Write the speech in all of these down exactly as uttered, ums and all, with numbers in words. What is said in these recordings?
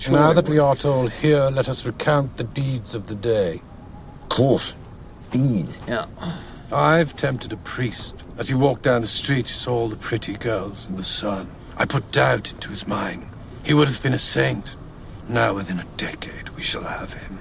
Now that we are all here, let us recount the deeds of the day. Of course. Deeds. Yeah. I've tempted a priest. As he walked down the street, he saw all the pretty girls in the sun. I put doubt into his mind. He would have been a saint. Now, within a decade, we shall have him.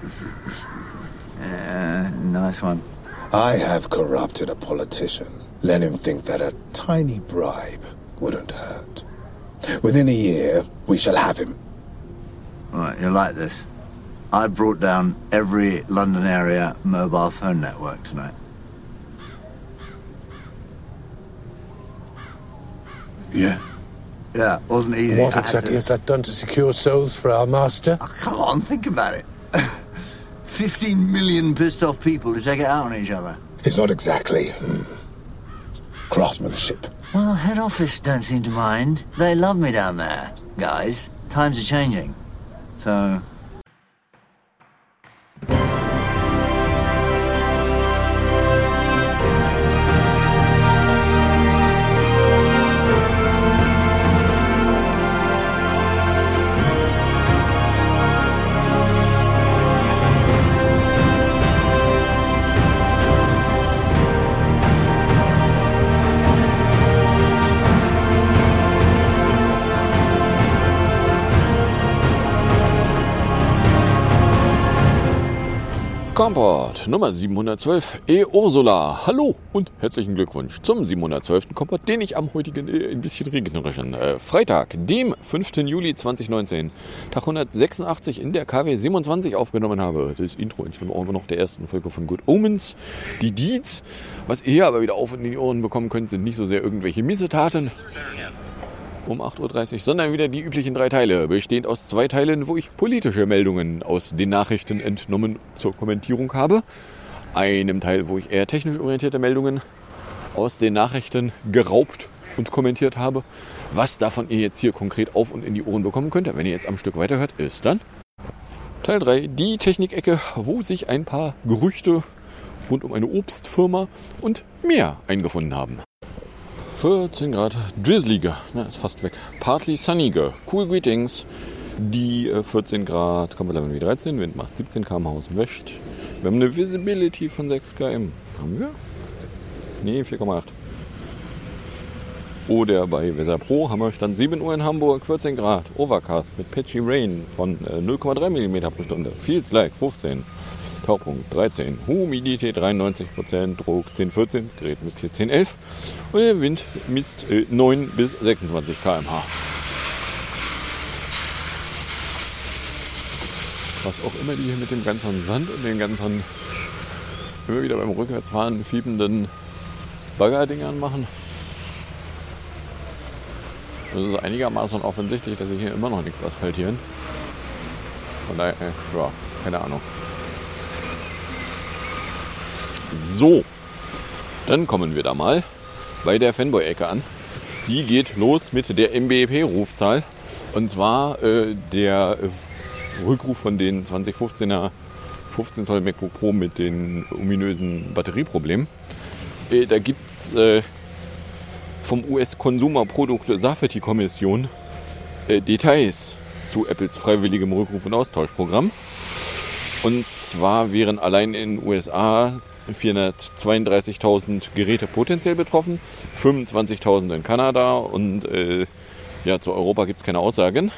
Uh, nice one. I have corrupted a politician. Let him think that a tiny bribe wouldn't hurt. Within a year, we shall have him. Right, you like this. I brought down every London area mobile phone network tonight. Yeah. Yeah, wasn't easy. What exactly has that done to secure souls for our master? Oh, come on, think about it. Fifteen million pissed off people to take it out on each other. It's not exactly hmm, craftsmanship. Well, head office don't seem to mind. They love me down there. Guys, times are changing. So... Kompott Nummer siebenhundertzwölf, E Ursula. Hallo und herzlichen Glückwunsch zum siebenhundertzwölften Kompott, den ich am heutigen, äh, ein bisschen regnerischen äh, Freitag, dem fünften Juli zweitausendneunzehn, Tag hundertsechsundachtzig in der K W siebenundzwanzig aufgenommen habe. Das Intro in auch noch der ersten Folge von Good Omens. Die Deeds, was ihr aber wieder auf in die Ohren bekommen könnt, sind nicht so sehr irgendwelche Missetaten um acht Uhr dreißig, sondern wieder die üblichen drei Teile, bestehend aus zwei Teilen, wo ich politische Meldungen aus den Nachrichten entnommen zur Kommentierung habe. Einem Teil, wo ich eher technisch orientierte Meldungen aus den Nachrichten geraubt und kommentiert habe. Was davon ihr jetzt hier konkret auf und in die Ohren bekommen könnt, wenn ihr jetzt am Stück weiterhört, ist dann Teil drei, die Technikecke, wo sich ein paar Gerüchte rund um eine Obstfirma und mehr eingefunden haben. vierzehn Grad, drizzliger, na, ist fast weg. Partly sunniger, cool greetings. Die äh, vierzehn Grad, Komfortlevel wie dreizehn, Wind macht siebzehn Kilometer pro Stunde aus dem West. Wir haben eine Visibility von sechs Kilometer. Haben wir? Nee, vier Komma acht. Oder bei Weser Pro haben wir Stand sieben Uhr in Hamburg, vierzehn Grad, Overcast mit Patchy Rain von äh, null Komma drei Millimeter pro Stunde. Feels like fünfzehn. Taupunkt dreizehn, Humidität dreiundneunzig Prozent, Druck zehn vierzehn, das Gerät misst hier zehn elf und der Wind misst äh, neun bis sechsundzwanzig Kilometer pro Stunde. Was auch immer die hier mit dem ganzen Sand und den ganzen immer wieder beim Rückwärtsfahren fiebenden Baggerdingern machen. Es ist einigermaßen offensichtlich, dass sie hier immer noch nichts asphaltieren. Von daher, äh, ja, keine Ahnung. So, dann kommen wir da mal bei der Fanboy-Ecke an. Die geht los mit der M B P-Rufzahl. Und zwar äh, der äh, Rückruf von den zwanzig fünfzehner fünfzehn Zoll MacBook Pro mit den ominösen Batterieproblemen. Äh, da gibt es äh, vom U S Consumer Product Safety Kommission äh, Details zu Apples freiwilligem Rückruf- und Austauschprogramm. Und zwar wären allein in den U S A vierhundertzweiunddreißigtausend Geräte potenziell betroffen, fünfundzwanzigtausend in Kanada und äh, ja, zu Europa gibt es keine Aussagen.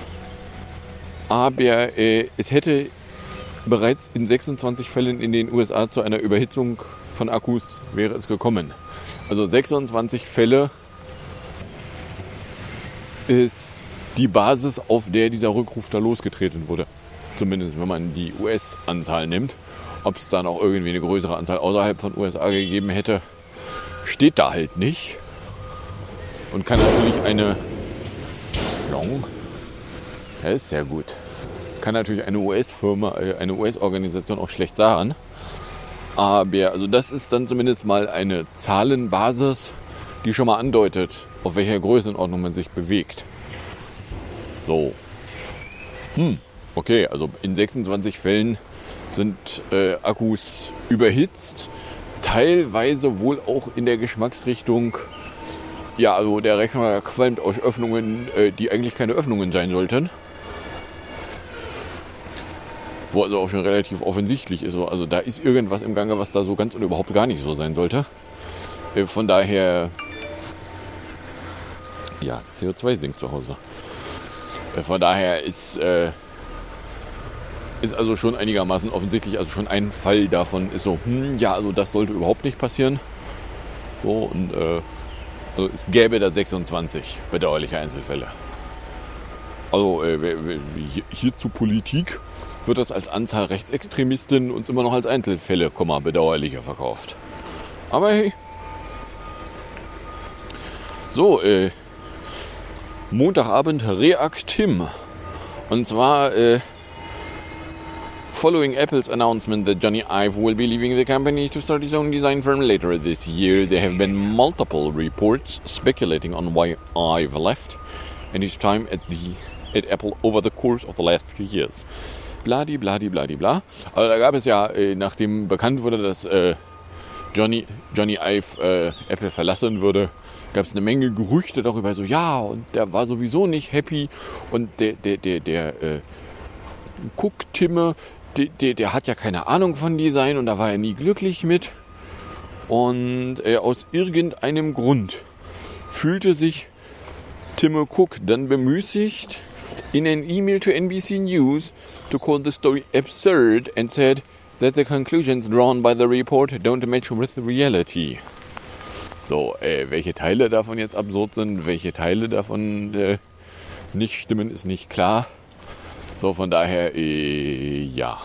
Aber äh, es hätte bereits in sechsundzwanzig Fällen in den U S A zu einer Überhitzung von Akkus wäre es gekommen. Also sechsundzwanzig Fälle ist die Basis, auf der dieser Rückruf da losgetreten wurde. Zumindest wenn man die U S-Anzahl nimmt. Ob es dann auch irgendwie eine größere Anzahl außerhalb von U S A gegeben hätte, steht da halt nicht. Und kann natürlich eine... Long. Das ist sehr gut. Kann natürlich eine U S-Firma, eine U S-Organisation auch schlecht sagen. Aber also das ist dann zumindest mal eine Zahlenbasis, die schon mal andeutet, auf welcher Größenordnung man sich bewegt. So. Hm. Okay, also in sechsundzwanzig Fällen sind äh, Akkus überhitzt, teilweise wohl auch in der Geschmacksrichtung, ja, also der Rechner qualmt aus Öffnungen, äh, die eigentlich keine Öffnungen sein sollten. wo also auch schon relativ offensichtlich ist. Also da ist irgendwas im Gange, was da so ganz und überhaupt gar nicht so sein sollte. Äh, von daher, ja, C O zwei sinkt zu Hause. Äh, von daher ist, äh, ist also schon einigermaßen offensichtlich, also schon ein Fall davon ist so, hm, ja, also das sollte überhaupt nicht passieren. So, und äh, also es gäbe da sechsundzwanzig bedauerliche Einzelfälle. Also äh, hier zu Politik wird das als Anzahl Rechtsextremisten uns immer noch als Einzelfälle, bedauerlicher verkauft. Aber hey. So, äh, Montagabend Reaktim. Und zwar, äh, following Apple's announcement that Johnny Ive will be leaving the company to start his own design firm later this year, there have been multiple reports speculating on why Ive left and his time at the at Apple over the course of the last few years. Bladi, bladi, bladi, bla. Also da gab es ja, äh, nachdem bekannt wurde, dass äh, Johnny, Johnny Ive äh, Apple verlassen würde, gab es eine Menge Gerüchte darüber, so ja, und der war sowieso nicht happy und der, der, der, der äh, Cook-Timme, der, der, der hat ja keine Ahnung von Design und da war er nie glücklich mit. Und äh, aus irgendeinem Grund fühlte sich Tim Cook dann bemüßigt, in an email to N B C News to call the story absurd and said that the conclusions drawn by the report don't match with reality. So, äh, welche Teile davon jetzt absurd sind, welche Teile davon äh, nicht stimmen, ist nicht klar. So, von daher, äh, ja.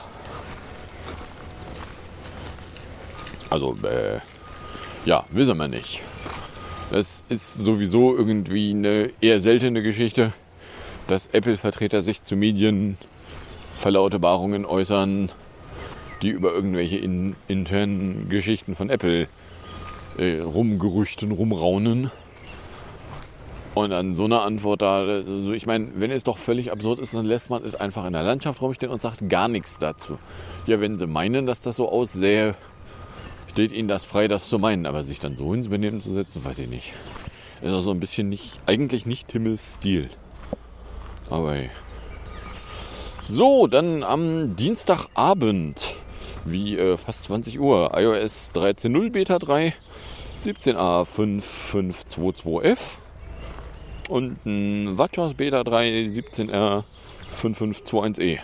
Also, äh, ja, wissen wir nicht. Das ist sowieso irgendwie eine eher seltene Geschichte, dass Apple-Vertreter sich zu Medienverlautbarungen äußern, die über irgendwelche in, internen Geschichten von Apple äh, rumgerüchten, rumraunen. Und dann so eine Antwort da, also ich meine, wenn es doch völlig absurd ist, dann lässt man es einfach in der Landschaft rumstehen und sagt gar nichts dazu. Ja, wenn sie meinen, dass das so aussähe, steht ihnen das frei, das zu meinen. Aber sich dann so ins Benehmen zu setzen, weiß ich nicht. Ist auch so ein bisschen nicht, eigentlich nicht Timmels Stil. Aber hey. So, dann am Dienstagabend, wie äh, fast zwanzig Uhr, iOS dreizehn Punkt null Beta drei, siebzehn A fünf fünf zwei zwei F und ein WatchOS Beta drei, siebzehn R fünf fünf zwei eins E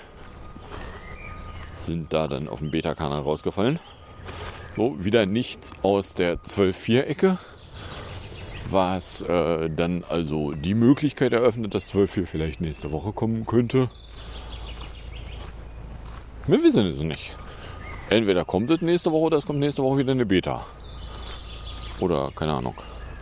sind da dann auf dem Beta-Kanal rausgefallen. So, wieder nichts aus der zwölf Punkt vier-Ecke, was äh, dann also die Möglichkeit eröffnet, dass zwölf Punkt vier vielleicht nächste Woche kommen könnte. Wir wissen es nicht. Entweder kommt es nächste Woche oder es kommt nächste Woche wieder eine Beta. Oder keine Ahnung.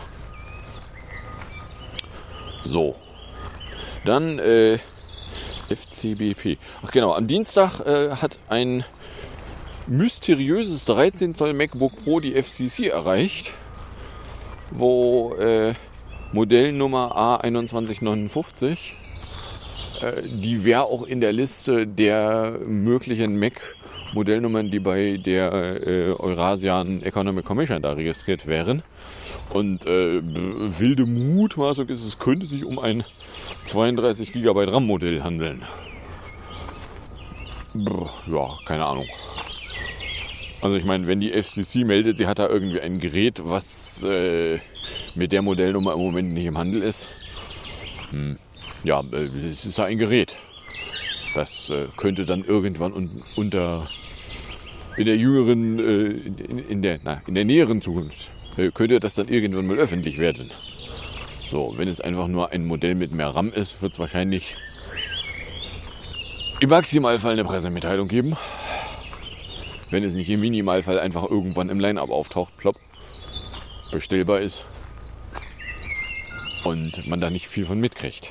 So. Dann äh, F C B P. Ach genau, am Dienstag äh, hat ein mysteriöses dreizehn Zoll MacBook Pro die F C C erreicht, wo äh, Modellnummer A einundzwanzig neunundfünfzig, äh, die wäre auch in der Liste der möglichen Mac-Modellnummern, die bei der äh, Eurasian Economic Commission da registriert wären. Und äh, wilde Mutmaßung ist, es könnte sich um ein zweiunddreißig Gigabyte RAM-Modell handeln. Brr, ja, keine Ahnung. Also ich meine, wenn die F C C meldet, sie hat da irgendwie ein Gerät, was äh, mit der Modellnummer im Moment nicht im Handel ist. Hm. Ja, äh, es ist ja ein Gerät. Das äh, könnte dann irgendwann un- unter in der jüngeren, äh, in, in, der, na, in der näheren Zukunft äh, könnte das dann irgendwann mal öffentlich werden. So, wenn es einfach nur ein Modell mit mehr RAM ist, wird es wahrscheinlich im Maximalfall eine Pressemitteilung geben. Wenn es nicht im Minimalfall einfach irgendwann im Line-Up auftaucht, plopp, bestellbar ist und man da nicht viel von mitkriegt.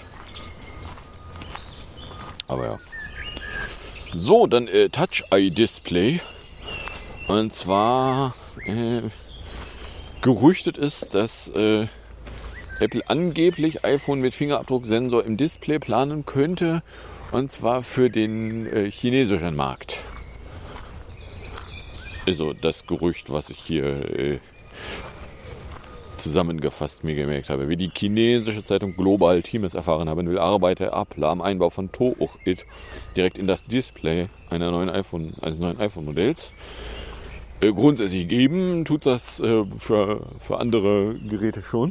Aber ja. So, dann äh, Touch-Eye-Display. Und zwar äh, gerüchtet ist, dass äh, Apple angeblich iPhone mit Fingerabdrucksensor im Display planen könnte. Und zwar für den äh, chinesischen Markt. Also das Gerücht, was ich hier äh, zusammengefasst mir gemerkt habe. Wie die chinesische Zeitung Global Team es erfahren haben will, arbeitet Apple am Einbau von ToUIT direkt in das Display einer neuen iPhone, eines neuen iPhone-Modells. Äh, grundsätzlich geben tut das äh, für, für andere Geräte schon.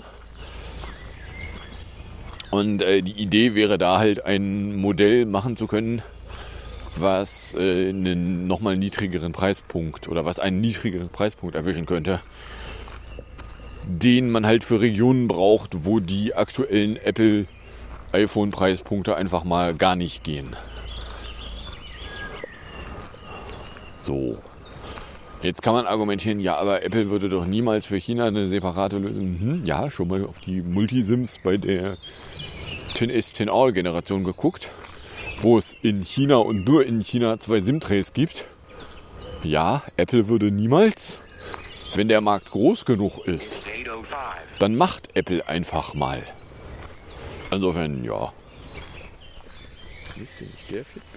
Und äh, die Idee wäre da halt ein Modell machen zu können, was äh, einen nochmal niedrigeren Preispunkt oder was einen niedrigeren Preispunkt erwischen könnte, den man halt für Regionen braucht, wo die aktuellen Apple iPhone-Preispunkte einfach mal gar nicht gehen. So. Jetzt kann man argumentieren, ja, aber Apple würde doch niemals für China eine separate Lösung. Hm, ja, schon mal auf die Multisims bei der X S X R Generation geguckt, wo es in China und nur in China zwei SIM-Trays gibt. Ja, Apple würde niemals, wenn der Markt groß genug ist, dann macht Apple einfach mal. Insofern, ja. Ist nicht der fit?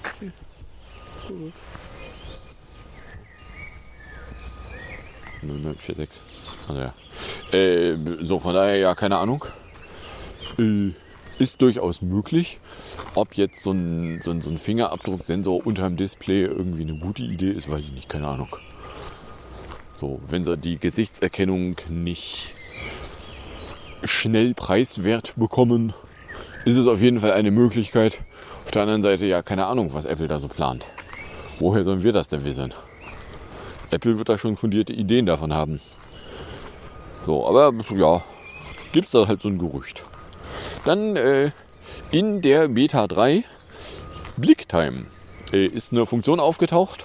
null neun vier sechs. Also ja. Äh, so, von daher, ja, keine Ahnung. Äh, ist durchaus möglich. Ob jetzt so ein, so ein, so ein Fingerabdrucksensor unterm Display irgendwie eine gute Idee ist, weiß ich nicht, keine Ahnung. So, wenn sie die Gesichtserkennung nicht schnell preiswert bekommen, ist es auf jeden Fall eine Möglichkeit. Auf der anderen Seite, ja, keine Ahnung, was Apple da so plant. Woher sollen wir das denn wissen? Apple wird da schon fundierte Ideen davon haben. So, aber ja, gibt's da halt so ein Gerücht. Dann äh, in der Beta drei Blicktime äh, ist eine Funktion aufgetaucht,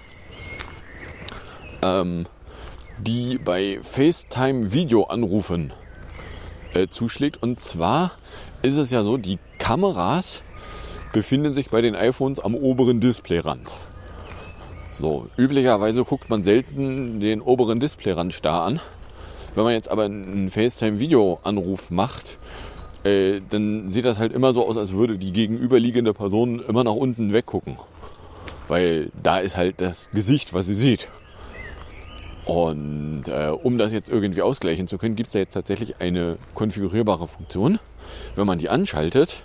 ähm, die bei FaceTime-Videoanrufen äh, zuschlägt. Und zwar ist es ja so, die Kameras befinden sich bei den iPhones am oberen Displayrand. So, üblicherweise guckt man selten den oberen Displayrand starr an. Wenn man jetzt aber einen FaceTime-Videoanruf macht, äh, dann sieht das halt immer so aus, als würde die gegenüberliegende Person immer nach unten weggucken. Weil da ist halt das Gesicht, was sie sieht. Und äh, um das jetzt irgendwie ausgleichen zu können, gibt es da jetzt tatsächlich eine konfigurierbare Funktion. Wenn man die anschaltet,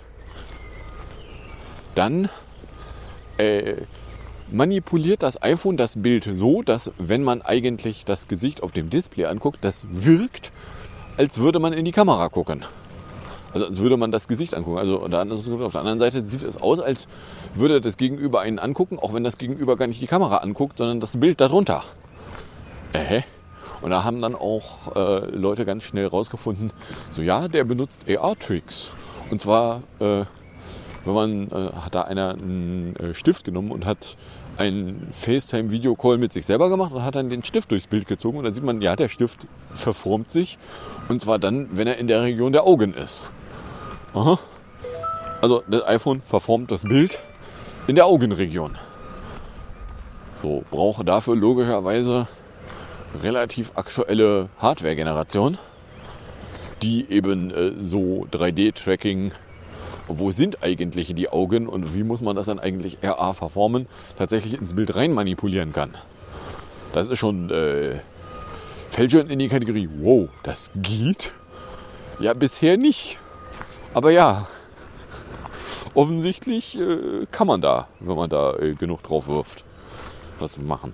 dann äh, manipuliert das iPhone das Bild so, dass wenn man eigentlich das Gesicht auf dem Display anguckt, das wirkt, als würde man in die Kamera gucken. Also als würde man das Gesicht angucken. Also auf der anderen Seite sieht es aus, als würde das Gegenüber einen angucken, auch wenn das Gegenüber gar nicht die Kamera anguckt, sondern das Bild darunter. Äh. Und da haben dann auch äh, Leute ganz schnell rausgefunden, so ja, der benutzt A R-Tricks. Und zwar, äh, wenn man, äh, hat da einer einen äh, Stift genommen und hat einen FaceTime-Video-Call mit sich selber gemacht und hat dann den Stift durchs Bild gezogen. Und da sieht man, ja, der Stift verformt sich. Und zwar dann, wenn er in der Region der Augen ist. Aha. Also das iPhone verformt das Bild in der Augenregion. So, brauche dafür logischerweise relativ aktuelle Hardware-Generation, die eben äh, so drei D-Tracking, wo sind eigentlich die Augen und wie muss man das dann eigentlich R A verformen, tatsächlich ins Bild rein manipulieren kann. Das ist schon, äh, fällt schon in die Kategorie, wow, das geht? Ja, bisher nicht. Aber ja, offensichtlich äh, kann man da, wenn man da äh, genug drauf wirft, was machen.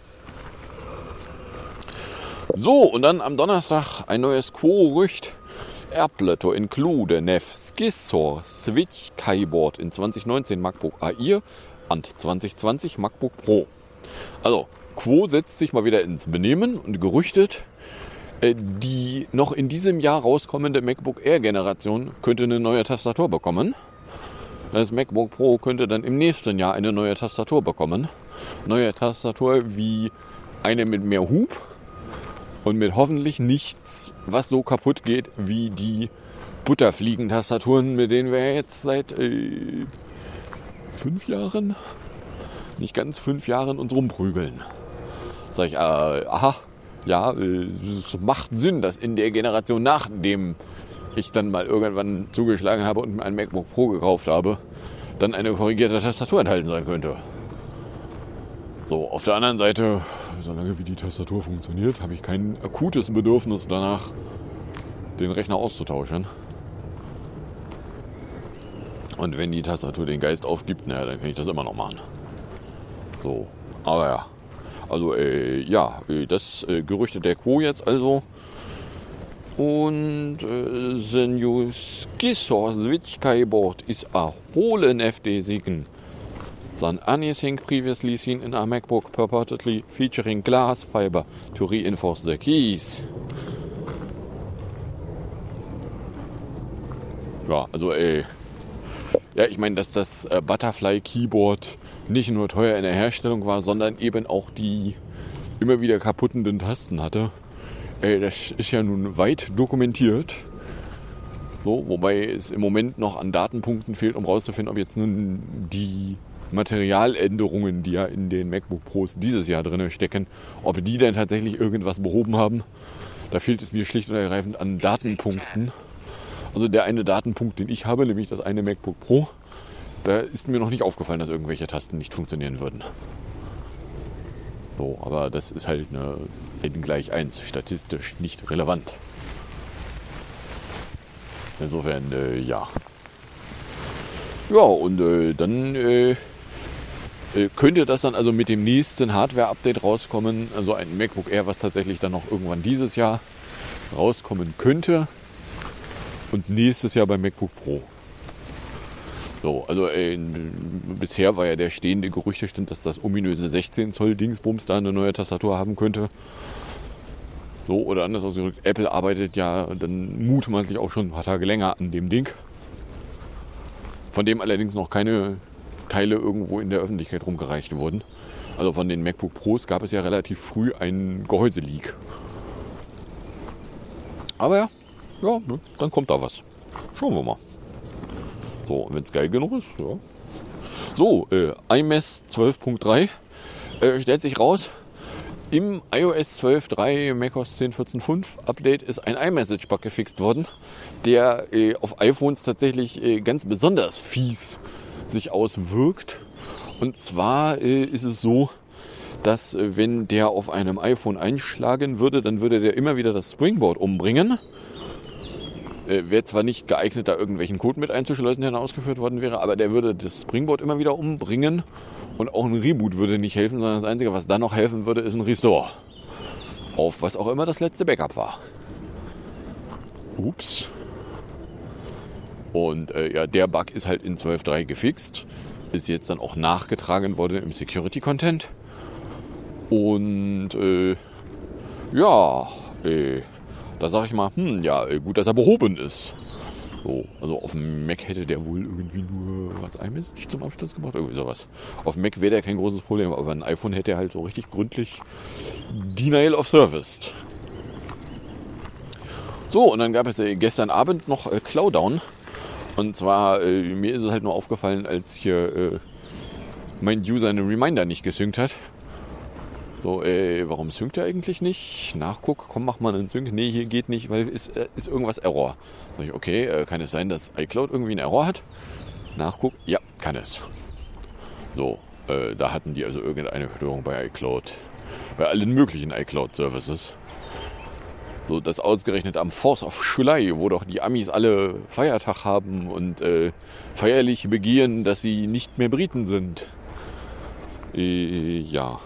So, und dann am Donnerstag ein neues Gerücht. Apple to include Nev Skissor Switch Keyboard in zwanzig neunzehn MacBook Air und zwanzig zwanzig MacBook Pro. Also, Quo setzt sich mal wieder ins Benehmen und gerüchtet, äh, die noch in diesem Jahr rauskommende MacBook Air Generation könnte eine neue Tastatur bekommen. Das MacBook Pro könnte dann im nächsten Jahr eine neue Tastatur bekommen. Neue Tastatur wie eine mit mehr Hub. Und mit hoffentlich nichts, was so kaputt geht wie die Butterfliegen-Tastaturen, mit denen wir jetzt seit äh, fünf Jahren, nicht ganz fünf Jahren uns rumprügeln. Sag ich, äh, aha, ja, äh, es macht Sinn, dass in der Generation, nachdem ich dann mal irgendwann zugeschlagen habe und mir ein MacBook Pro gekauft habe, dann eine korrigierte Tastatur enthalten sein könnte. So, auf der anderen Seite, solange wie die Tastatur funktioniert, habe ich kein akutes Bedürfnis danach, den Rechner auszutauschen. Und wenn die Tastatur den Geist aufgibt, naja, dann kann ich das immer noch machen. So, aber ja. Also, äh, ja, das äh, Gerüchte der Quo jetzt also. Und äh, the new Scissor Switch keyboard is a whole N F D signal than anything previously seen in a MacBook, purportedly featuring glass fiber to reinforce the keys. Ja, also ey, ja, ich meine, dass das äh, Butterfly Keyboard nicht nur teuer in der Herstellung war, sondern eben auch die immer wieder kaputtenden Tasten hatte. Ey, das ist ja nun weit dokumentiert. So, wobei es im Moment noch an Datenpunkten fehlt, um rauszufinden, ob jetzt nun die Materialänderungen, die ja in den MacBook Pros dieses Jahr drin stecken, ob die denn tatsächlich irgendwas behoben haben. Da fehlt es mir schlicht und ergreifend an Datenpunkten. Also der eine Datenpunkt, den ich habe, nämlich das eine MacBook Pro, da ist mir noch nicht aufgefallen, dass irgendwelche Tasten nicht funktionieren würden. So, aber das ist halt eine n gleich eins, statistisch nicht relevant. Insofern, äh, ja. Ja, und äh, dann äh, äh, könnte das dann also mit dem nächsten Hardware-Update rauskommen. Also ein MacBook Air, was tatsächlich dann noch irgendwann dieses Jahr rauskommen könnte. Und nächstes Jahr beim MacBook Pro. So, also äh, bisher war ja der stehende Gerüchtestand, dass das ominöse sechzehn Zoll Dingsbums da eine neue Tastatur haben könnte. So, oder anders ausgedrückt, Apple arbeitet ja dann mutmaßlich auch schon ein paar Tage länger an dem Ding. Von dem allerdings noch keine Teile irgendwo in der Öffentlichkeit rumgereicht wurden. Also von den MacBook Pros gab es ja relativ früh einen Gehäuseleak. Aber ja, ja, dann kommt da was. Schauen wir mal. So, wenn es geil genug ist, ja. So, äh, iMess zwölf Punkt drei äh, stellt sich raus. Im iOS zwölf Punkt drei macOS zehn Punkt vierzehn Punkt fünf Update ist ein iMessage-Bug gefixt worden, der äh, auf iPhones tatsächlich äh, ganz besonders fies sich auswirkt. Und zwar äh, ist es so, dass äh, wenn der auf einem iPhone einschlagen würde, dann würde der immer wieder das Springboard umbringen. Äh, wäre zwar nicht geeignet, da irgendwelchen Code mit einzuschleusen, der dann ausgeführt worden wäre, aber der würde das Springboard immer wieder umbringen und auch ein Reboot würde nicht helfen, sondern das Einzige, was dann noch helfen würde, ist ein Restore. Auf was auch immer das letzte Backup war. Ups. Und äh, ja, der Bug ist halt in zwölf Punkt drei gefixt, ist jetzt dann auch nachgetragen worden im Security-Content. Und äh, ja, äh, da sage ich mal, hm, ja, gut, dass er behoben ist. So, also auf dem Mac hätte der wohl irgendwie nur was iMessage zum Absturz gemacht, irgendwie sowas. Auf dem Mac wäre der kein großes Problem, aber ein iPhone hätte er halt so richtig gründlich Denial of Service. So, und dann gab es äh, gestern Abend noch äh, Clowdown. Und zwar, äh, mir ist es halt nur aufgefallen, als hier äh, mein User eine Reminder nicht gesynkt hat. So, äh, warum synkt er eigentlich nicht? Nachguck, komm, mach mal einen Sync. Nee, hier geht nicht, weil ist, äh, ist irgendwas Error. Sag ich, okay, äh, kann es sein, dass iCloud irgendwie einen Error hat? Nachguck, ja, kann es. So, äh, da hatten die also irgendeine Störung bei iCloud. Bei allen möglichen iCloud-Services. So, das ausgerechnet am Fourth of July, wo doch die Amis alle Feiertag haben und äh, feierlich begehen, dass sie nicht mehr Briten sind. Äh, ja.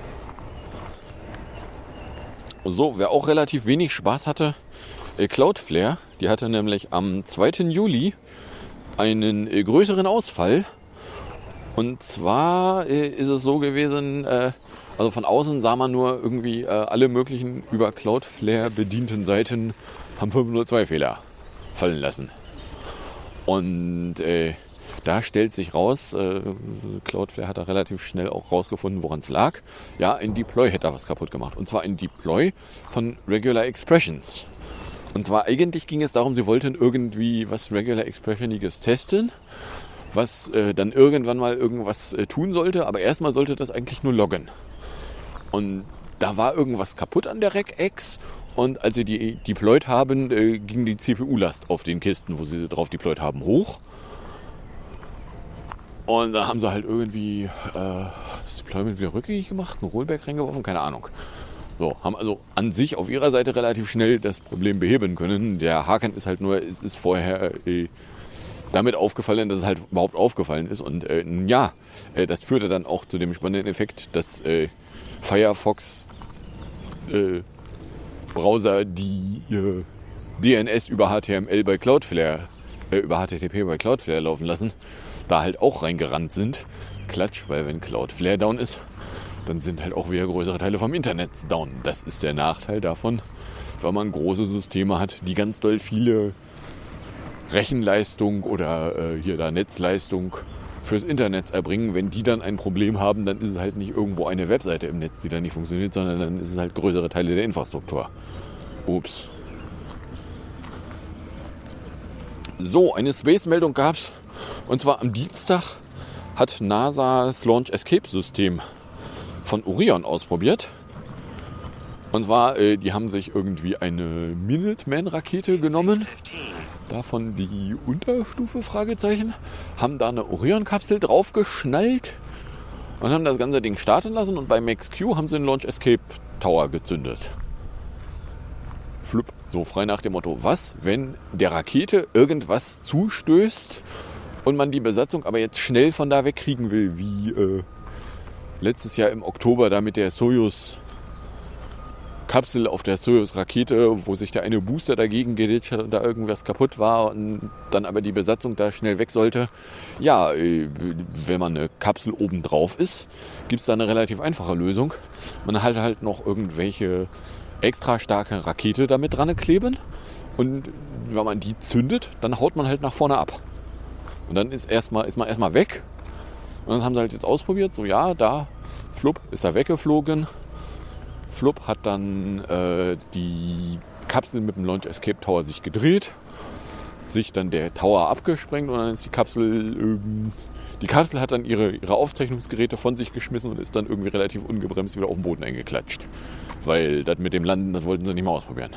So, wer auch relativ wenig Spaß hatte, äh, Cloudflare, die hatte nämlich am zweiten Juli einen äh, größeren Ausfall. Und zwar äh, ist es so gewesen, äh, also von außen sah man nur irgendwie äh, alle möglichen über Cloudflare bedienten Seiten haben fünf null zwei Fehler fallen lassen. Und äh, da stellt sich raus, äh, Cloudflare hat da relativ schnell auch rausgefunden, woran es lag. Ja, ein Deploy hätte da was kaputt gemacht. Und zwar ein Deploy von Regular Expressions. Und zwar eigentlich ging es darum, sie wollten irgendwie was Regular Expressioniges testen, was äh, dann irgendwann mal irgendwas äh, tun sollte. Aber erstmal sollte das eigentlich nur loggen. Und da war irgendwas kaputt an der Regex. Und als sie die deployed haben, äh, ging die C P U-Last auf den Kisten, wo sie drauf deployed haben, hoch. Und dann haben sie halt irgendwie äh, das Deployment wieder rückgängig gemacht, einen Rollback reingeworfen, keine Ahnung. So, haben also an sich auf ihrer Seite relativ schnell das Problem beheben können. Der Haken ist halt nur, es ist vorher äh, damit aufgefallen, dass es halt überhaupt aufgefallen ist. Und äh, ja, äh, das führte dann auch zu dem spannenden Effekt, dass äh, Firefox äh, Browser, die äh, D N S über H T M L bei Cloudflare, äh, über H T T P bei Cloudflare laufen lassen, da halt auch reingerannt sind. Klatsch, weil wenn Cloudflare down ist, dann sind halt auch wieder größere Teile vom Internet down. Das ist der Nachteil davon, weil man große Systeme hat, die ganz doll viele Rechenleistung oder äh, hier da Netzleistung fürs Internet erbringen. Wenn die dann ein Problem haben, dann ist es halt nicht irgendwo eine Webseite im Netz, die dann nicht funktioniert, sondern dann ist es halt größere Teile der Infrastruktur. Ups. So, eine Space-Meldung gab's. Und zwar am Dienstag hat NASA das Launch Escape System von Orion ausprobiert. Und zwar, äh, die haben sich irgendwie eine Minuteman-Rakete genommen. Davon die Unterstufe, Fragezeichen. Haben da eine Orion-Kapsel draufgeschnallt und haben das ganze Ding starten lassen. Und bei Max Q haben sie den Launch Escape Tower gezündet. Flup. So frei nach dem Motto, was, wenn der Rakete irgendwas zustößt und man die Besatzung aber jetzt schnell von da wegkriegen will, wie äh, letztes Jahr im Oktober da mit der Soyuz Kapsel auf der Soyuz-Rakete, wo sich der eine Booster dagegen geditscht hat und da irgendwas kaputt war und dann aber die Besatzung da schnell weg sollte. Ja, wenn man eine Kapsel oben drauf ist, gibt es da eine relativ einfache Lösung. Man hat halt noch irgendwelche extra starke Rakete damit dran kleben und wenn man die zündet, dann haut man halt nach vorne ab. Und dann ist, erstmal, ist man erstmal weg. Und das haben sie halt jetzt ausprobiert. So, ja, da, flupp, ist er weggeflogen. Flupp hat dann äh, die Kapsel mit dem Launch Escape Tower sich gedreht, sich dann der Tower abgesprengt und dann ist die Kapsel, ähm, die Kapsel hat dann ihre, ihre Aufzeichnungsgeräte von sich geschmissen und ist dann irgendwie relativ ungebremst wieder auf den Boden eingeklatscht. Weil das mit dem Landen, das wollten sie nicht mal ausprobieren.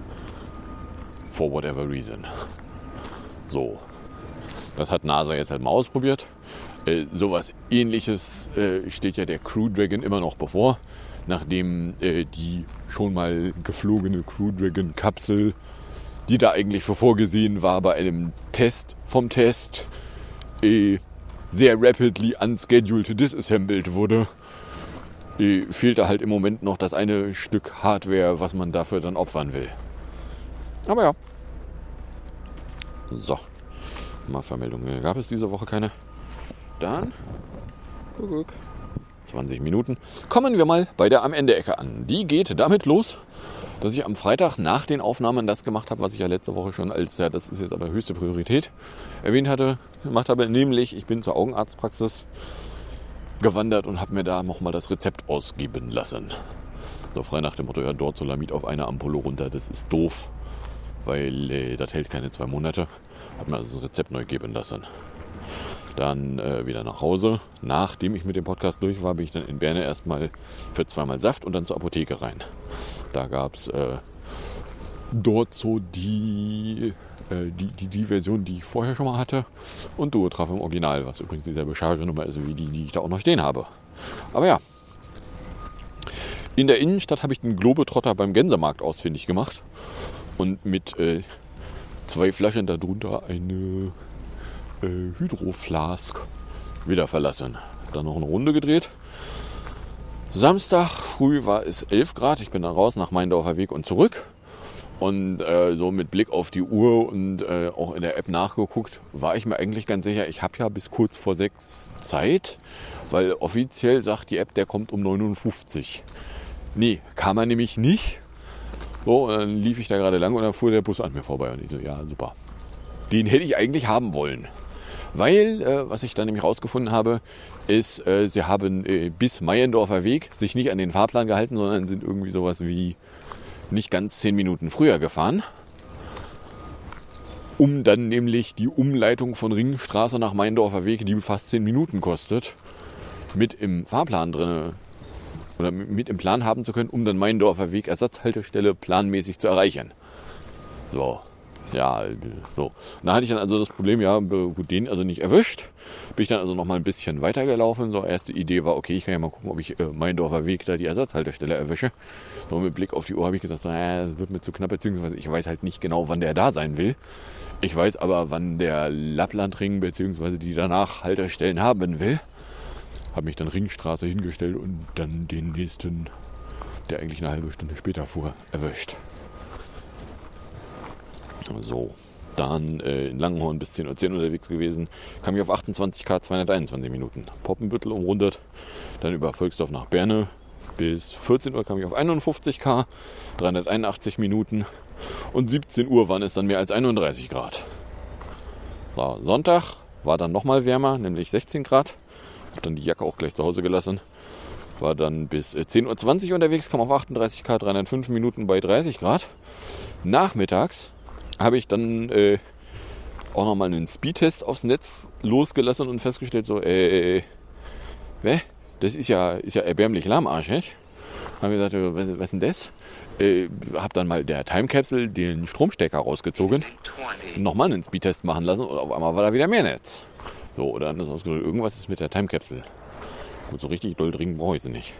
For whatever reason. So. Das hat NASA jetzt halt mal ausprobiert. Äh, sowas Ähnliches äh, steht ja der Crew Dragon immer noch bevor. Nachdem äh, die schon mal geflogene Crew Dragon Kapsel, die da eigentlich für vorgesehen war, bei einem Test vom Test äh, sehr rapidly unscheduled disassembled wurde, äh, fehlt da halt im Moment noch das eine Stück Hardware, was man dafür dann opfern will. Aber ja. So. Mal Vermeldungen. Gab es diese Woche keine? Dann. Guck, guck. zwanzig Minuten. Kommen wir mal bei der Am Ende-Ecke an. Die geht damit los, dass ich am Freitag nach den Aufnahmen das gemacht habe, was ich ja letzte Woche schon als, ja, das ist jetzt aber höchste Priorität, erwähnt hatte, gemacht habe. Nämlich, ich bin zur Augenarztpraxis gewandert und habe mir da nochmal das Rezept ausgeben lassen. So frei nach dem Motto, ja, Dorzolamid auf eine Ampulle runter, das ist doof, weil äh, das hält keine zwei Monate. Habe mir also das Rezept neu geben lassen. Dann äh, wieder nach Hause. Nachdem ich mit dem Podcast durch war, bin ich dann in Berne erstmal für zweimal Saft und dann zur Apotheke rein. Da gab es äh, dort so die, äh, die, die, die Version, die ich vorher schon mal hatte. Und Duotraf im Original, was übrigens dieselbe Chargenummer ist wie die, die ich da auch noch stehen habe. Aber ja. In der Innenstadt habe ich den Globetrotter beim Gänsemarkt ausfindig gemacht. Und mit äh, zwei Flaschen darunter eine äh, Hydroflask wieder verlassen. Dann noch eine Runde gedreht. Samstag früh war es elf Grad. Ich bin dann raus nach Meindorfer Weg und zurück. Und äh, so mit Blick auf die Uhr und äh, auch in der App nachgeguckt, war ich mir eigentlich ganz sicher, ich habe ja bis kurz vor sechs Zeit, weil offiziell sagt die App, der kommt um neunundfünfzig. Nee, kam er nämlich nicht. So, und dann lief ich da gerade lang und dann fuhr der Bus an mir vorbei. Und ich so, ja, super. Den hätte ich eigentlich haben wollen. Weil, äh, was ich dann nämlich rausgefunden habe, ist, äh, sie haben äh, bis Meiendorfer Weg sich nicht an den Fahrplan gehalten, sondern sind irgendwie sowas wie nicht ganz zehn Minuten früher gefahren. Um dann nämlich die Umleitung von Ringstraße nach Meiendorfer Weg, die fast zehn Minuten kostet, mit im Fahrplan drin oder mit im Plan haben zu können, um dann Meiendorfer Weg Ersatzhaltestelle planmäßig zu erreichen. So, Ja, so. Da hatte ich dann also das Problem, ja, gut, den also nicht erwischt. Bin ich dann also noch mal ein bisschen weitergelaufen. So, erste Idee war, okay, ich kann ja mal gucken, ob ich äh, Meindorfer Weg da die Ersatzhaltestelle erwische. So, mit Blick auf die Uhr habe ich gesagt, so, äh, das wird mir zu knapp, beziehungsweise ich weiß halt nicht genau, wann der da sein will. Ich weiß aber, wann der Lapplandring, beziehungsweise die danach Haltestellen haben will. Habe mich dann Ringstraße hingestellt und dann den nächsten, der eigentlich eine halbe Stunde später fuhr, erwischt. So, dann äh, in Langenhorn bis zehn Uhr zehn unterwegs gewesen, kam ich auf achtundzwanzig Kilometer zweihunderteinundzwanzig Minuten. Poppenbüttel umrundet, dann über Volksdorf nach Berne. Bis vierzehn Uhr kam ich auf einundfünfzig Kilometer, dreihunderteinundachtzig Minuten und siebzehn Uhr waren es dann mehr als einunddreißig Grad. So, Sonntag war dann nochmal wärmer, nämlich sechzehn Grad. Habe dann die Jacke auch gleich zu Hause gelassen. War dann bis zehn Uhr zwanzig unterwegs, kam auf achtunddreißig Kilometer, dreihundertfünf Minuten bei dreißig Grad. Nachmittags habe ich dann äh, auch nochmal einen Speedtest aufs Netz losgelassen und festgestellt, so, äh, äh, das ist ja, ist ja erbärmlich lahmarschig. Haben wir gesagt, was, was ist denn das? Äh, hab dann mal der Time Capsule den Stromstecker rausgezogen, nochmal einen Speedtest machen lassen und auf einmal war da wieder mehr Netz. So, oder anders ausgedrückt, irgendwas ist mit der Time Capsule. Gut, so richtig doll dringend brauche ich sie nicht.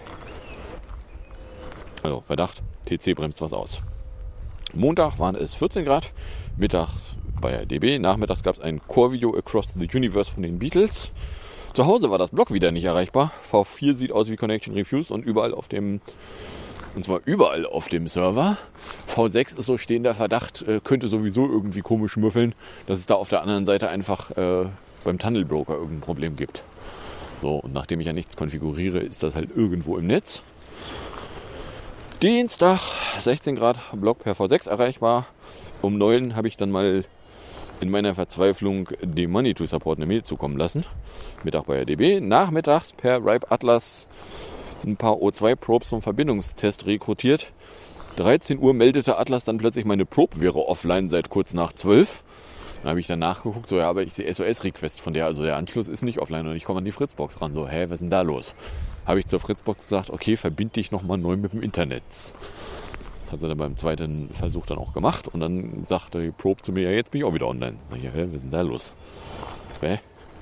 Also, Verdacht, T C bremst was aus. Montag waren es vierzehn Grad, mittags bei der D B, nachmittags gab es ein Core-Video Across the Universe von den Beatles. Zu Hause war das Blog wieder nicht erreichbar. V vier sieht aus wie Connection Refused und überall auf dem, und zwar überall auf dem Server. V sechs ist so stehender Verdacht, äh, könnte sowieso irgendwie komisch müffeln, dass es da auf der anderen Seite einfach äh, beim Tunnel Broker irgendein Problem gibt. So, und nachdem ich ja nichts konfiguriere, ist das halt irgendwo im Netz. Dienstag, sechzehn Grad, Blog per V sechs erreichbar. Um neun habe ich dann mal in meiner Verzweiflung dem Money to Support eine Mail zukommen lassen. Mittag bei der D B. Nachmittags per Ripe Atlas ein paar O zwei Probes zum Verbindungstest rekrutiert. dreizehn Uhr meldete Atlas dann plötzlich, meine Probe wäre offline seit kurz nach zwölf. Dann habe ich dann nachgeguckt, so, ja, aber ich sehe S O S-Request von der, also der Anschluss ist nicht offline und ich komme an die Fritzbox ran. So, hä, was ist denn da los? Habe ich zur Fritzbox gesagt, okay, verbind dich nochmal neu mit dem Internet. Das hat sie dann beim zweiten Versuch dann auch gemacht und dann sagte die Probe zu mir, ja, jetzt bin ich auch wieder online. Sag ich, ja, hä, was ist denn da los? Hä?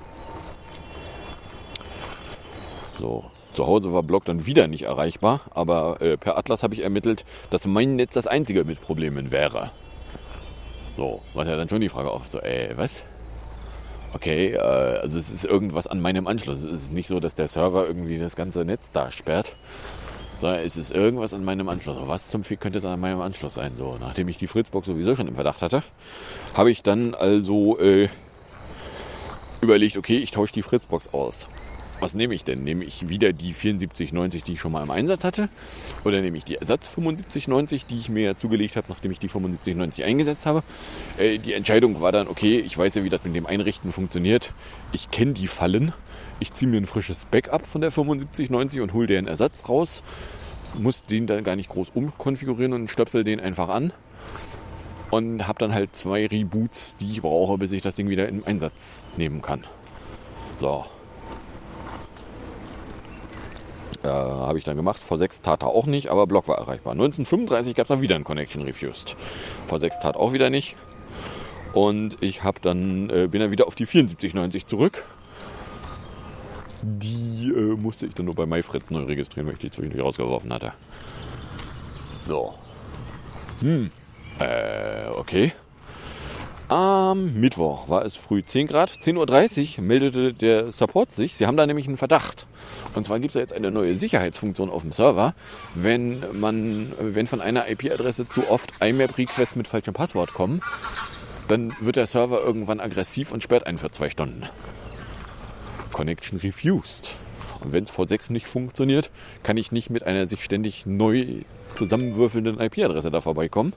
So, zu Hause war Blog dann wieder nicht erreichbar, aber äh, per Atlas habe ich ermittelt, dass mein Netz das einzige mit Problemen wäre. So, was ja dann schon die Frage auf, so, ey, was? Okay, äh, also es ist irgendwas an meinem Anschluss. Es ist nicht so, dass der Server irgendwie das ganze Netz da sperrt, sondern es ist irgendwas an meinem Anschluss. Was zum Fick könnte es an meinem Anschluss sein? So, nachdem ich die Fritzbox sowieso schon im Verdacht hatte, habe ich dann also äh, überlegt, okay, ich tausche die Fritzbox aus. Was nehme ich denn? Nehme ich wieder die vierundsiebzig neunzig, die ich schon mal im Einsatz hatte? Oder nehme ich die Ersatz fünfundsiebzig neunzig, die ich mir zugelegt habe, nachdem ich die fünfundsiebzig neunzig eingesetzt habe? Äh, die Entscheidung war dann, okay, ich weiß ja, wie das mit dem Einrichten funktioniert. Ich kenne die Fallen. Ich ziehe mir ein frisches Backup von der fünfundsiebzig neunzig und hole den Ersatz raus. Muss den dann gar nicht groß umkonfigurieren und stöpsel den einfach an. Und habe dann halt zwei Reboots, die ich brauche, bis ich das Ding wieder in Einsatz nehmen kann. So. Äh, habe ich dann gemacht. V sechs tat er auch nicht, aber Blog war erreichbar. neunzehnhundertfünfunddreißig gab es dann wieder ein Connection Refused. V sechs tat auch wieder nicht. Und ich hab dann, äh, bin dann wieder auf die vierundsiebzig neunzig zurück. Die äh, musste ich dann nur bei MyFritz neu registrieren, weil ich die zwischendurch rausgeworfen hatte. So. Hm. Äh, okay. Am Mittwoch war es früh zehn Grad. zehn Uhr dreißig meldete der Support sich. Sie haben da nämlich einen Verdacht. Und zwar gibt es da jetzt eine neue Sicherheitsfunktion auf dem Server. Wenn man, wenn von einer I P-Adresse zu oft I M A P-Requests mit falschem Passwort kommen, dann wird der Server irgendwann aggressiv und sperrt einen für zwei Stunden. Connection refused. Und wenn es V sechs nicht funktioniert, kann ich nicht mit einer sich ständig neu zusammenwürfelnden I P-Adresse da vorbeikommen.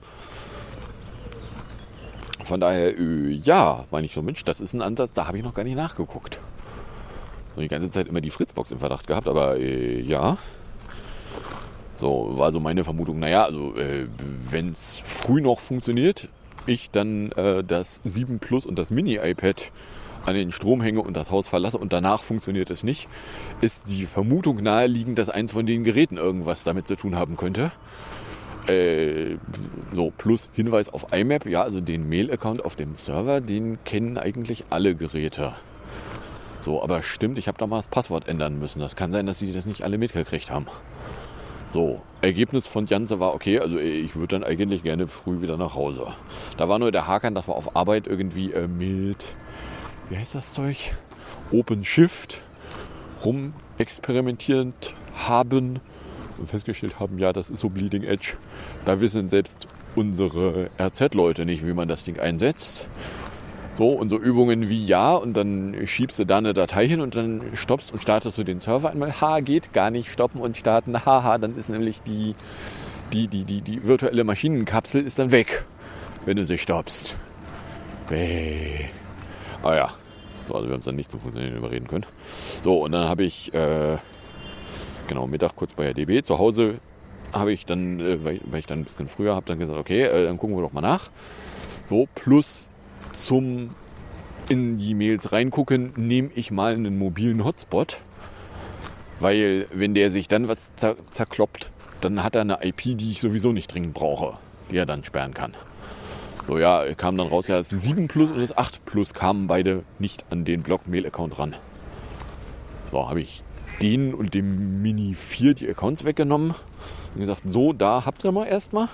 Von daher, äh, ja, meine ich so, Mensch, das ist ein Ansatz, da habe ich noch gar nicht nachgeguckt. So die ganze Zeit immer die Fritzbox im Verdacht gehabt, aber äh, ja. So, war so meine Vermutung, naja, also äh, wenn es früh noch funktioniert, ich dann äh, das sieben Plus und das Mini-iPad an den Strom hänge und das Haus verlasse und danach funktioniert es nicht, ist die Vermutung naheliegend, dass eins von den Geräten irgendwas damit zu tun haben könnte. Äh, so, plus Hinweis auf I M A P. Ja, also den Mail-Account auf dem Server, den kennen eigentlich alle Geräte. So, aber stimmt, ich habe da mal das Passwort ändern müssen. Das kann sein, dass sie das nicht alle mitgekriegt haben. So, Ergebnis von Janse war, okay, also ich würde dann eigentlich gerne früh wieder nach Hause. Da war nur der Haken, dass wir auf Arbeit irgendwie äh, mit, wie heißt das Zeug? OpenShift rumexperimentierend haben und festgestellt haben, ja, das ist so Bleeding Edge. Da wissen selbst unsere R Z-Leute nicht, wie man das Ding einsetzt. So, und so Übungen wie ja, und dann schiebst du da eine Datei hin und dann stoppst und startest du den Server einmal. Ha, geht gar nicht, stoppen und starten. Haha, dann ist nämlich die, die, die, die, die virtuelle Maschinenkapsel ist dann weg, wenn du sie stoppst. Bäh. Ah ja, so, also wir haben es dann nicht zum Funktionieren überreden können. So, und dann habe ich, äh, genau, Mittag kurz bei der D B. Zu Hause habe ich dann, äh, weil, weil ich dann ein bisschen früher habe, dann gesagt, okay, äh, dann gucken wir doch mal nach. So, plus zum in die Mails reingucken, nehme ich mal einen mobilen Hotspot, weil wenn der sich dann was zer- zerkloppt, dann hat er eine I P, die ich sowieso nicht dringend brauche, die er dann sperren kann. So, ja, kam dann raus, ja, das sieben Plus und das acht Plus kamen beide nicht an den Blog-Mail-Account ran. So, habe ich den und dem Mini vier die Accounts weggenommen und gesagt, so, da habt ihr mal erstmal.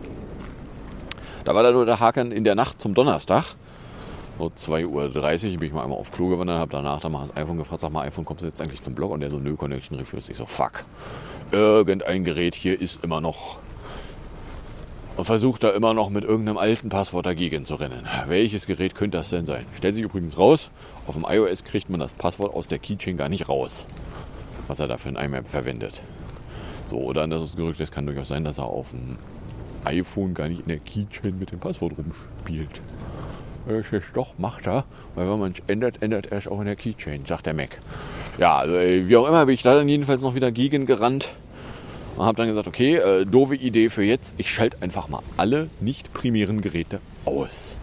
Da war dann nur der Haken in der Nacht zum Donnerstag. So zwei Uhr dreißig bin ich mal einmal auf Klo gewandert, habe danach dann mal das iPhone gefragt, sag mal, iPhone, kommst du jetzt eigentlich zum Blog? Und der so, nö, Connection refused. Ich so, fuck. Irgendein Gerät hier ist immer noch und versucht da immer noch mit irgendeinem alten Passwort dagegen zu rennen. Welches Gerät könnte das denn sein? Stellt sich übrigens raus, auf dem iOS kriegt man das Passwort aus der Keychain gar nicht raus, was er da für ein I M A P verwendet. So, oder das Gerücht, es kann durchaus sein, dass er auf dem iPhone gar nicht in der Keychain mit dem Passwort rumspielt. Das ist doch, macht er, weil wenn man es ändert, ändert er es auch in der Keychain, sagt der Mac. Ja, also wie auch immer bin ich da dann jedenfalls noch wieder gegen gerannt und habe dann gesagt, okay, äh, doofe Idee für jetzt, ich schalte einfach mal alle nicht primären Geräte aus.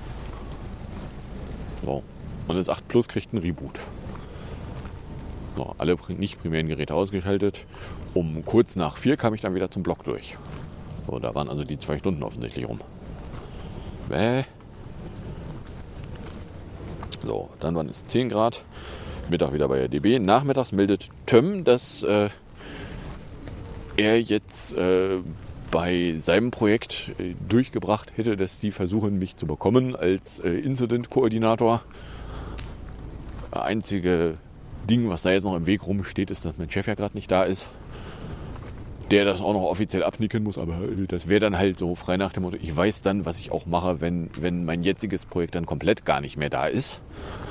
So, und das acht Plus kriegt einen Reboot. So, alle nicht primären Geräte ausgeschaltet. Um kurz nach vier kam ich dann wieder zum Blog durch. So, da waren also die zwei Stunden offensichtlich rum. Bäh. So, dann waren es zehn Grad. Mittag wieder bei der D B. Nachmittags meldet Töm, dass äh, er jetzt äh, bei seinem Projekt äh, durchgebracht hätte, dass die versuchen, mich zu bekommen als äh, Incident-Koordinator. Einzige Ding, was da jetzt noch im Weg rumsteht, ist, dass mein Chef ja gerade nicht da ist. Der das auch noch offiziell abnicken muss, aber das wäre dann halt so frei nach dem Motto, ich weiß dann, was ich auch mache, wenn, wenn mein jetziges Projekt dann komplett gar nicht mehr da ist.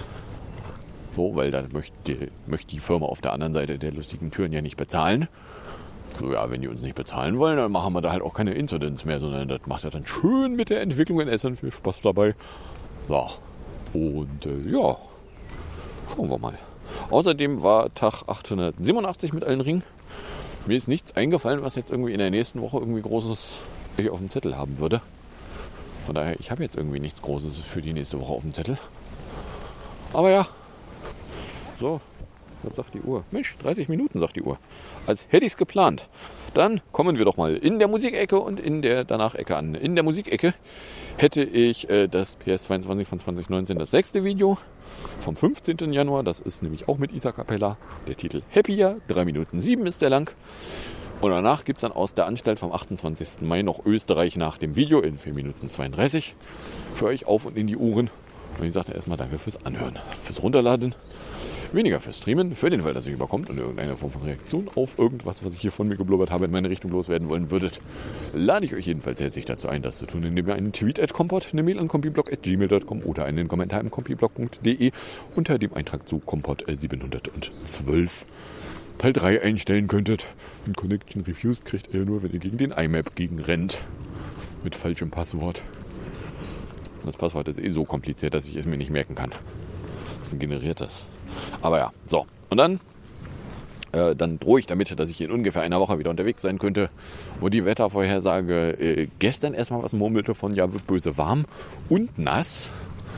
So, weil dann möchte, möchte die Firma auf der anderen Seite der lustigen Türen ja nicht bezahlen. So, ja, wenn die uns nicht bezahlen wollen, dann machen wir da halt auch keine Incidents mehr, sondern das macht er dann schön mit der Entwicklung in Essen, viel Spaß dabei. So, und äh, ja, schauen wir mal. Außerdem war Tag achthundertsiebenundachtzig mit allen Ringen. Mir ist nichts eingefallen, was jetzt irgendwie in der nächsten Woche irgendwie Großes ich auf dem Zettel haben würde. Von daher, ich habe jetzt irgendwie nichts Großes für die nächste Woche auf dem Zettel. Aber ja, so, was sagt die Uhr? Mensch, dreißig Minuten sagt die Uhr. Als hätte ich es geplant. Dann kommen wir doch mal in der Musikecke und in der Danach-Ecke an. In der Musikecke hätte ich äh, das P S zweiundzwanzig von zwanzig neunzehn, das sechste Video vom fünfzehnten Januar. Das ist nämlich auch mit Isa Capella. Der Titel Happier, drei Minuten sieben ist der lang. Und danach gibt es dann aus der Anstalt vom achtundzwanzigsten Mai noch Österreich nach dem Video in vier Minuten zweiunddreißig für euch auf und in die Ohren. Und ich sagte erstmal danke fürs Anhören, fürs Runterladen, weniger fürs Streamen, für den Fall, dass ihr überkommt und irgendeine Form von Reaktion auf irgendwas, was ich hier von mir geblubbert habe, in meine Richtung loswerden wollen würdet, lade ich euch jedenfalls herzlich dazu ein, das zu tun, indem ihr einen Tweet at Kompott, eine Mail an kompiblog at gmail punkt com oder einen Kommentar im kompiblog punkt de unter dem Eintrag zu Kompott siebenhundertzwölf Teil drei einstellen könntet. Und Connection Refused kriegt ihr nur, wenn ihr gegen den I M A P gegen rennt. Mit falschem Passwort. Das Passwort ist eh so kompliziert, dass ich es mir nicht merken kann. Das ist ein generiertes. Aber ja, so. Und dann, äh, dann drohe ich damit, dass ich in ungefähr einer Woche wieder unterwegs sein könnte, wo die Wettervorhersage äh, gestern erstmal was murmelte von, ja, wird böse warm und nass.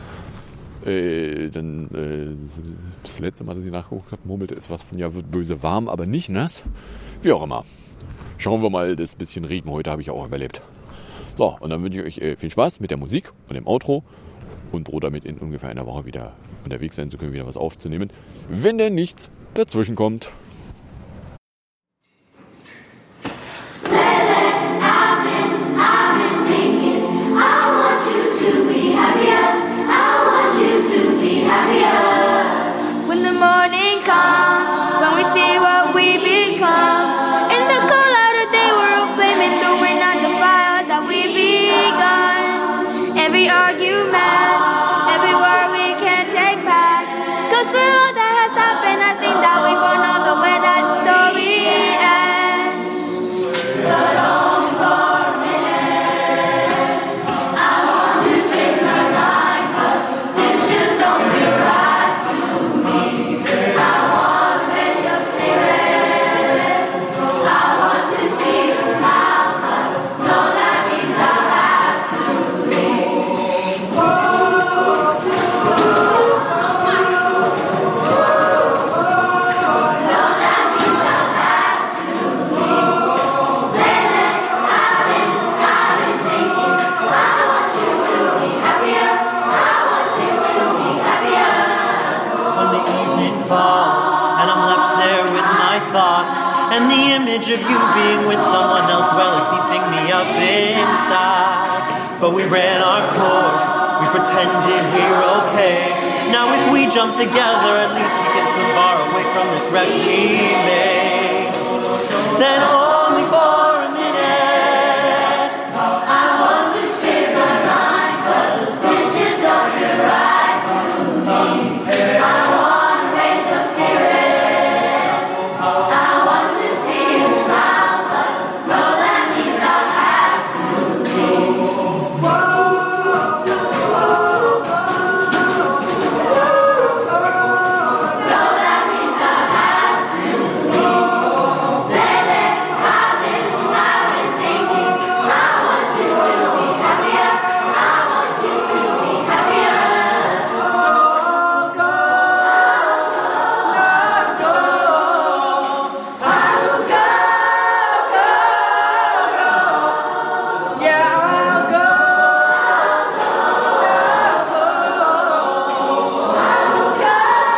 Äh, dann äh, das letzte Mal, dass ich nachgeguckt habe, murmelte es was von, ja, wird böse warm, aber nicht nass. Wie auch immer. schauen wir mal, das bisschen Regen heute habe ich auch überlebt. So, und dann wünsche ich euch äh, viel Spaß mit der Musik und dem Outro und drohe damit in ungefähr einer Woche wieder unterwegs sein zu können, wieder was aufzunehmen, wenn denn nichts dazwischen kommt. When the morning comes, when we see what we become, in the cold light of day we're all flaming, doing out the fire that we've begun. Every argument, every word we can't take back, cause for all that has happened, I think that we both know the way that story ends. But only for a minute, I want to change my mind, cause this just don't feel right. And the image of you being with someone else, well, it's eating me up inside. But we ran our course, we pretended we're okay. Now if we jump together, at least we can swim far away from this wreck we made. Then only for a minute, I want to change my mind, cause this just don't feel right to me. I want to raise your spirits, I want to see you smile, but no, that means I'll have to leave. No, that means I'll have to leave. Lately, I've been, I've been thinking, I want you to be happier, I want you to be happier. So I'll go, I'll go, I will go, go, go. Yeah, I'll go, I'll go, I'll go. I will go,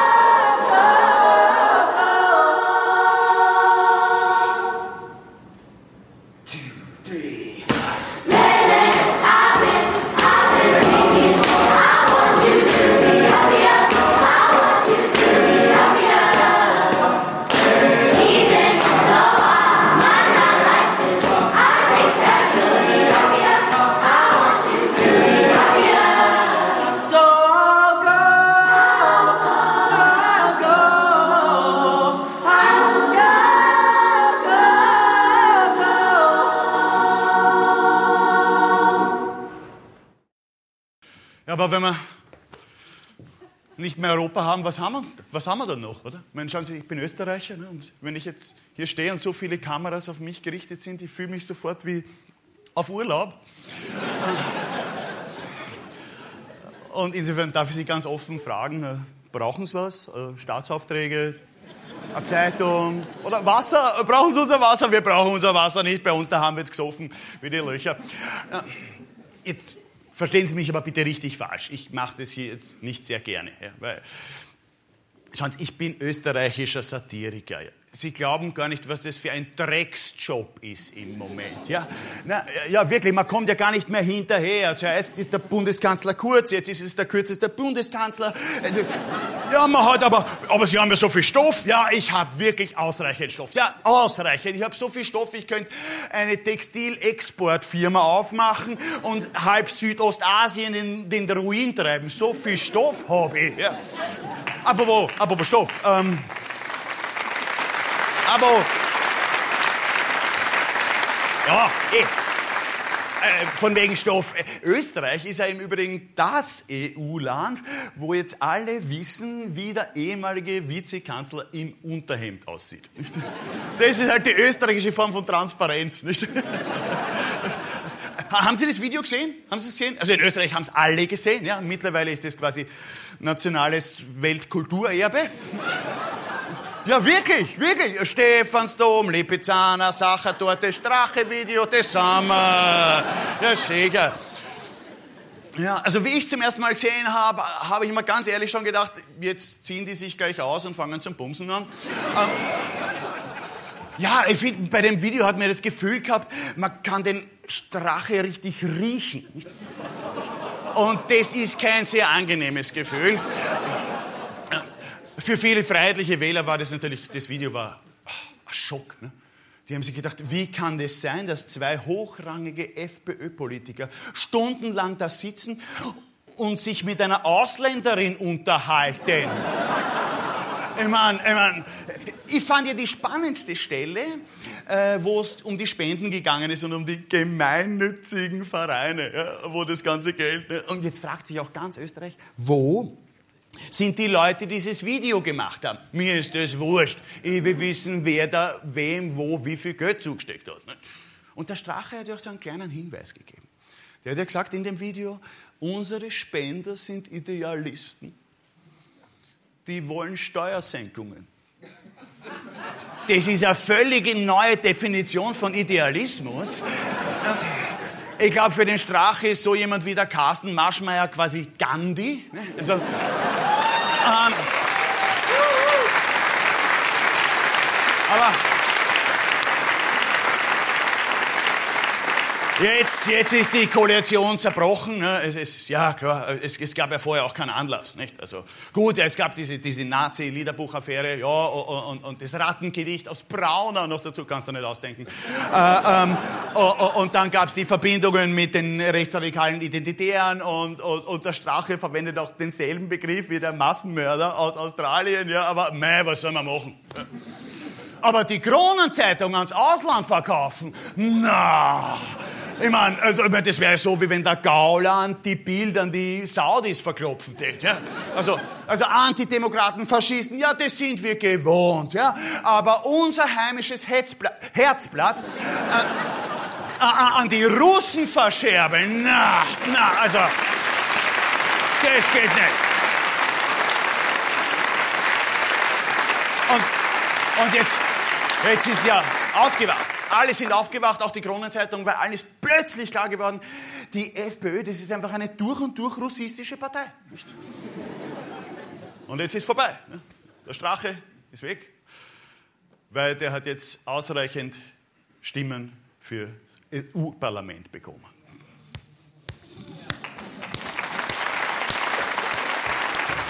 go, go. Two, three. Lately, I've been, I've been thinking, I want you to be happier, I want you to be happier. Even though I might not like this, I think that you'll be happier, I want you to be happier. So I'll go, I'll go, I will go, go, go. Ja, aber wenn wir nicht mehr Europa haben, was haben wir, was haben wir dann noch, oder? Ich meine, schauen Sie, ich bin Österreicher, ne? Und wenn ich jetzt hier stehe und so viele Kameras auf mich gerichtet sind, ich fühle mich sofort wie auf Urlaub. Und insofern darf ich Sie ganz offen fragen, äh, brauchen Sie was? Äh, Staatsaufträge, eine Zeitung oder Wasser? Äh, Brauchen Sie unser Wasser? Wir brauchen unser Wasser nicht, bei uns daheim wird gesoffen wie die Löcher. Äh, jetzt verstehen Sie mich aber bitte richtig falsch. Ich mache das hier jetzt nicht sehr gerne. Ja, weil, schauen Sie, ich bin österreichischer Satiriker. Sie glauben gar nicht, was das für ein Drecksjob ist im Moment. Ja, Na, ja wirklich, man kommt ja gar nicht mehr hinterher. Zuerst ist der Bundeskanzler Kurz, jetzt ist es der kürzeste Bundeskanzler. Ja, man hat aber, aber Sie haben ja so viel Stoff. Ja, ich habe wirklich ausreichend Stoff. Ja, ausreichend. Ich habe so viel Stoff, ich könnte eine Textilexportfirma aufmachen und halb Südostasien in den Ruin treiben. So viel Stoff habe ich. Ja. Aber wo? Aber wo Stoff? Ähm, aber ja, eh. Äh, von wegen Stoff. Österreich ist ja im Übrigen das E U-Land, wo jetzt alle wissen, wie der ehemalige Vizekanzler im Unterhemd aussieht. Das ist halt die österreichische Form von Transparenz. Nicht? Haben Sie das Video gesehen? Haben Sie es gesehen? Also in Österreich haben es alle gesehen. Ja? Mittlerweile ist das quasi nationales Weltkulturerbe. Ja, wirklich, wirklich. Stephansdom, Lipizzaner, Sachertorte, Strache-Video, das haben wir. Ja, sicher. Ja, also wie ich es zum ersten Mal gesehen habe, habe ich mir ganz ehrlich schon gedacht, jetzt ziehen die sich gleich aus und fangen zum Bumsen an. ähm, ja, ich finde, bei dem Video hat mir das Gefühl gehabt, man kann den Strache richtig riechen. Und das ist kein sehr angenehmes Gefühl. Für viele freiheitliche Wähler war das natürlich, das Video war ein Schock. Ne? Die haben sich gedacht, wie kann das sein, dass zwei hochrangige FPÖ-Politiker stundenlang da sitzen und sich mit einer Ausländerin unterhalten? Ich meine, ich, mein, ich fand ja die spannendste Stelle, äh, wo es um die Spenden gegangen ist und um die gemeinnützigen Vereine, ja, wo das ganze Geld... Ne? Und jetzt fragt sich auch ganz Österreich, wo sind die Leute, die dieses Video gemacht haben? Mir ist das wurscht. Ich will wissen, wer da wem, wo, wie viel Geld zugesteckt hat. Ne? Und der Strache hat ja auch so einen kleinen Hinweis gegeben. Der hat ja gesagt in dem Video, unsere Spender sind Idealisten. Die wollen Steuersenkungen. Das ist eine völlig neue Definition von Idealismus. Ich glaube, für den Strache ist so jemand wie der Carsten Maschmeyer quasi Gandhi. Also, ähm, aber jetzt, jetzt ist die Koalition zerbrochen. Ne? Es ist, ja, klar, es, es gab ja vorher auch keinen Anlass. Nicht? Also, gut, es gab diese, diese Nazi-Liederbuch-Affäre, ja, und, und das Rattengedicht aus Braunau, noch dazu kannst du nicht ausdenken. äh, ähm, und dann gab es die Verbindungen mit den rechtsradikalen Identitären und, und, und der Strache verwendet auch denselben Begriff wie der Massenmörder aus Australien. Ja, aber mei, was soll man machen? Aber die Kronenzeitung ans Ausland verkaufen, na... Ich meine, also, das wäre so, wie wenn der Gauland die Bilder an die Saudis verklopfen tät, ja? Also, also Antidemokraten, Faschisten, ja, das sind wir gewohnt, ja? Aber unser heimisches Herzblatt, Herzblatt äh, äh, an die Russen verscherbeln, na, na, also, das geht nicht. Und, und jetzt, jetzt ist ja aufgewacht. Alle sind aufgewacht, auch die Kronenzeitung, weil allen ist plötzlich klar geworden, die FPÖ, das ist einfach eine durch und durch russistische Partei. Und jetzt ist vorbei. Der Strache ist weg, weil der hat jetzt ausreichend Stimmen für das E U-Parlament bekommen.